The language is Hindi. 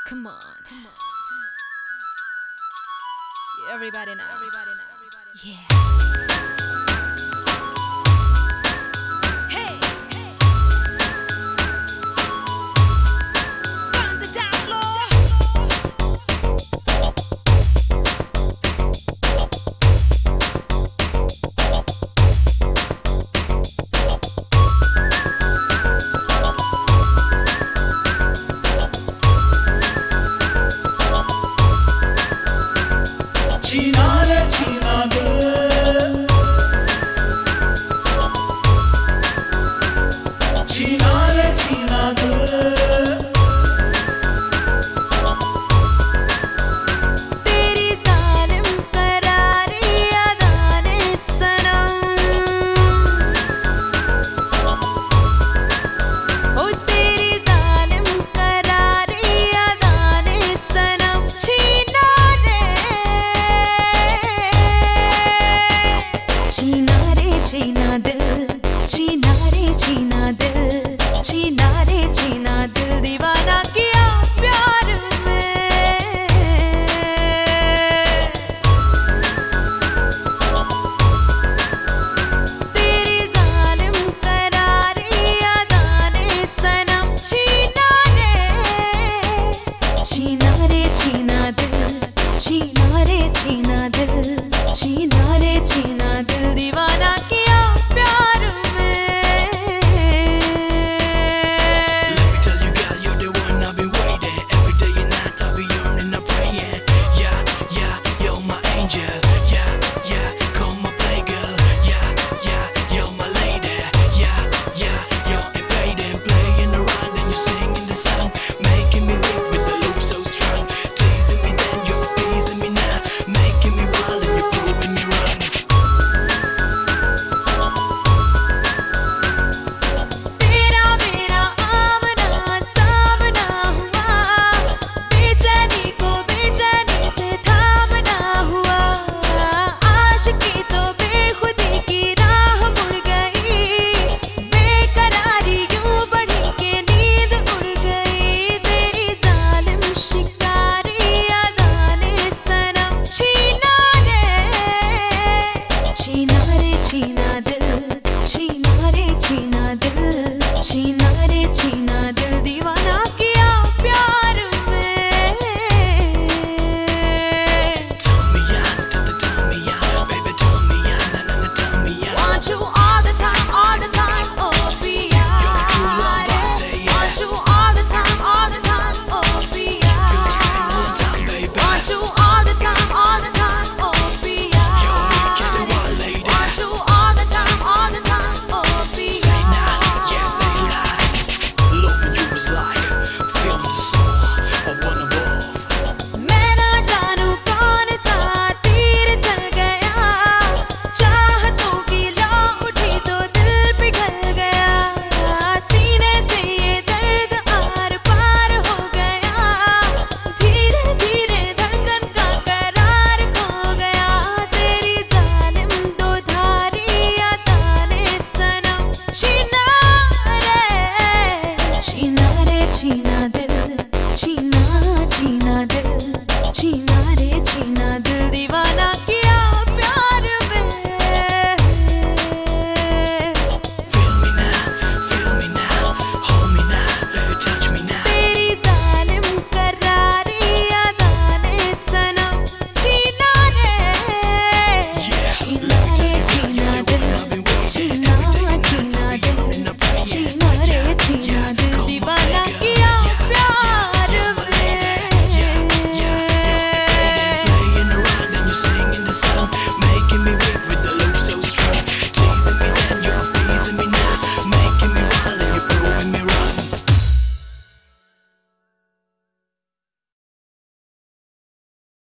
Come on. Everybody now. Yeah. Hey. Run the down छीना रे छीना दिल, छीना रे छीना दिल। तेरी जालिम करारी अदाने सनम, ओ तेरी जालिम करारी अदाने सनम छीना रे छीना दिल, छीना रे छीना दिल, छीना रे छीना दिल दीवाना किया प्यार में। तेरी जालिम करारी अदाने सनम छीना रे छीना दिल, छीना रे छीना दिल, छीना रे छीना दिल दीवाना किया प्यार में। Let me tell you, girl, you're the one I've been waiting. Every day and night I'll be yearning and praying. Yeah, yeah, you're my angel. Yeah, yeah, come my play girl. Yeah, yeah, you're my lady. Yeah, yeah, you're invading, playing around and you're singing the song, making me weak with the look so strong. Teasing me then, you're teasing me now, making me wild and you're proving me wrong. तेरा मेरा आमना सामना हुआ, बेचैनी को बेचैनी से थामना हुआ। आशिकी तो बेखुदी की राह मुड़ गई, बेकरारी यूं बढ़ी के नींद उड़ गई। तेरी जालिम शिकारी अदाने सनम छीना रे छीना दिल, छीना रे छीना दिल, छीना